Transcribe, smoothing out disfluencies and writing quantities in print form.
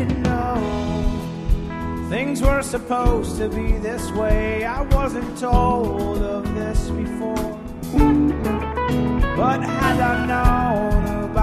didn't know things were supposed to be this way. I wasn't told of this before, but had I known about